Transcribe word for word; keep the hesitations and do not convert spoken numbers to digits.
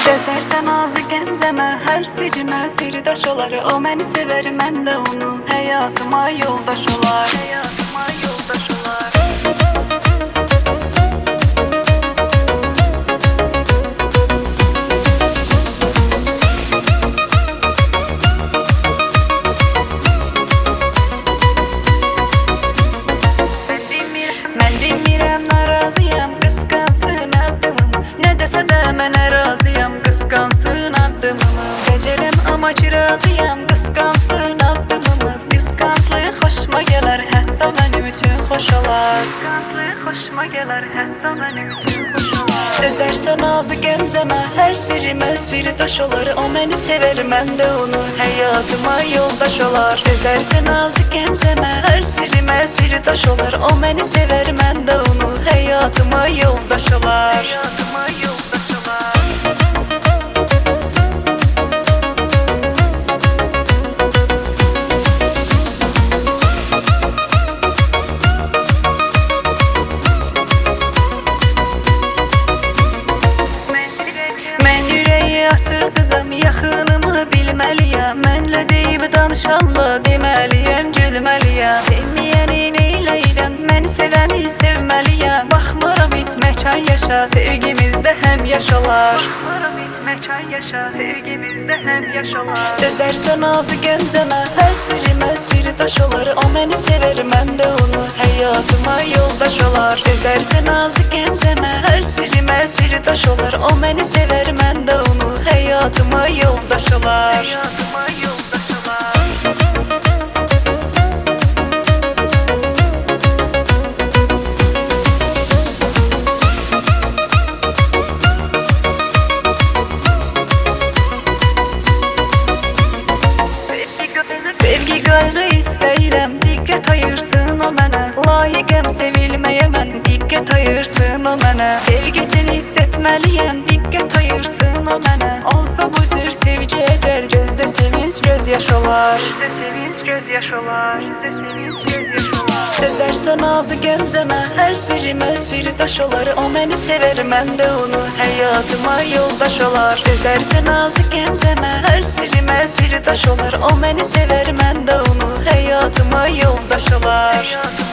Sözlərsə nazı gəmzəmə, hər sirimə sirdaş olar. O məni sevər, mən də onu, həyatıma yoldaş olar. Həyatıma yoldaş olar. Mən demirəm narazıyam, qısqansın addımımı. Nə desə də mənə razıyam, qısqansın addımımı. Gecərəm amma ki razıyam, qısqansın addımımı. Qısqanclıq xoşuma gələr, hətta mənim üçün xoş olar. Qısqanclıq xoşuma gələr, hətta mənim üçün xoş olar. Sözlərsə nazı gəmzəmə, hər sirimə sirdaş olar. O məni sevər, mən də onu, həyatıma yoldaş olar. Sözlərsə nazı gəmzəmə, hər sirimə sirdaş olar. O məni sevər, mən də onu, həyatıma yoldaş olar. Həyatıma yoldaş olar. Mən ürəyi açıq qızam, yaxınımı bilməliyəm. Mənlə deyib danışanla deməliyəm, gülməliyəm. Sevməyəni neyləyirəm, məni sevəni sevməliyəm. Baxmıram heç məkan yaşa, sevgimizdə həm yaş olar. Baxmıram heç məkan yaşa, sevgimizdə həm yaş olar. Sözlərsə nazı gəmzəmə, hər sirimə sirdaş olar. O məni sevər, mən də onu, həyatıma yoldaş olar. Sözlərsə nazı gəmzəmə, hər sirimə sirdaş olar. O məni sevər, mən də onu, həyatıma yoldaş olar. Həyatıma yoldaş olar. Sevgi qayğı istəyirəm, diqqət ayırsın o mənə. Layiqəm sevilməyə mən, diqqət ayırsın o mənə. Sevgisini hiss etməliyəm, diqqət ayırsın o mənə. Olsa bu cür sevgi edər, gözdə sevinç, göz yaş olar. Gözdə sevinç, göz yaş olar. Gözdə sevinç, göz yaş olar. Sözlərsə nazı gəmzəmə, hər sirimə sirdaş olar. O məni sevər, mən də onu, həyatıma yoldaş olar. Sözlərsə nazı gəmzəmə, hər sirimə sirdaş olar. O məni sevər, mən də onu, həyatıma yoldaş olar.